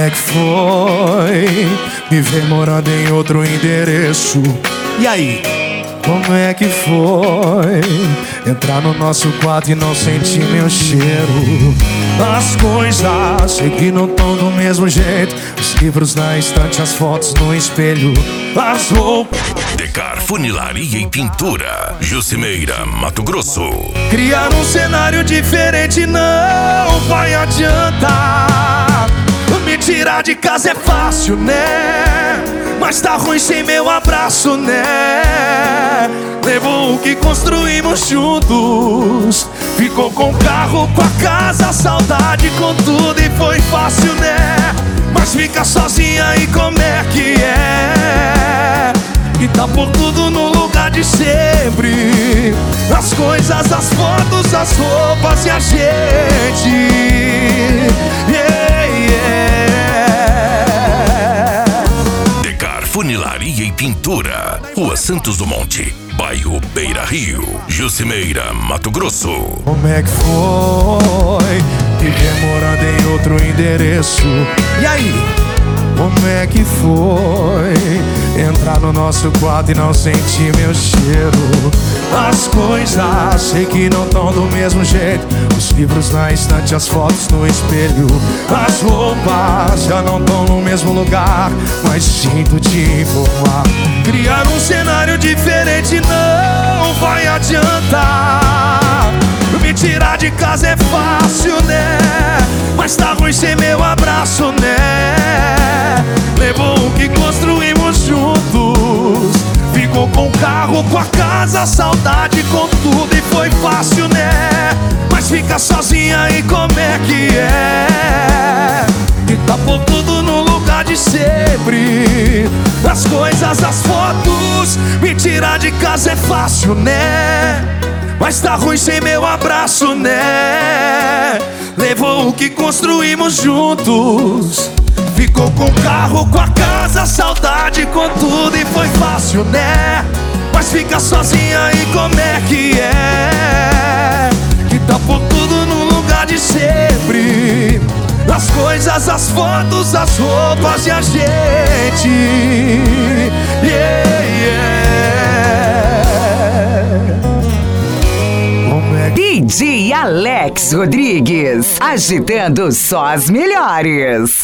é que foi me ver morando em outro endereço? E aí? Como é que foi entrar no nosso quarto e não sentir meu cheiro? As coisas sei que não tão do mesmo jeito. Os livros na estante, as fotos no espelho, as roupas. Decar Funilaria e Pintura, Jucimeira, Mato Grosso. Criar um cenário diferente não vai adiantar. Me tirar de casa é fácil, né? Mas tá ruim sem meu abraço, né? Levou o que construímos juntos. Ficou com o carro, com a casa, saudade com tudo e foi fácil, né? Mas fica sozinha e como é que é? E tá por tudo no lugar de sempre. As coisas, as fotos, as roupas e a gente. Yeah, yeah. Decar Funilaria e Pintura, Rua Santos do Monte, bairro Beira Rio, Jucimeira, Mato Grosso. Como é que foi viver morando em outro endereço? E aí? Como é que foi entrar no nosso quarto e não sentir meu cheiro? As coisas sei que não tão do mesmo jeito. Os livros na estante, as fotos no espelho, as roupas já não tão no mesmo lugar. Mas sinto te informar, criar um cenário diferente não vai adiantar. Me tirar de casa é fácil, né? Mas tá ruim sem meu abraço, né? Levou o que construímos juntos. Ficou com o carro, com a casa, saudade com tudo e foi fácil, né? Mas fica sozinha e como é que é? E tá por tudo no lugar de sempre. As coisas, as fotos, me tirar de casa é fácil, né? Mas tá ruim sem meu abraço, né? Levou o que construímos juntos. Ficou com o carro, com a casa, saudade com tudo e foi fácil, né? Mas fica sozinha e como é que é? Que tá por tudo no lugar de sempre. As coisas, as fotos, as roupas e a gente. Yeah, yeah. DJ Alex Rodrigues, agitando só as melhores.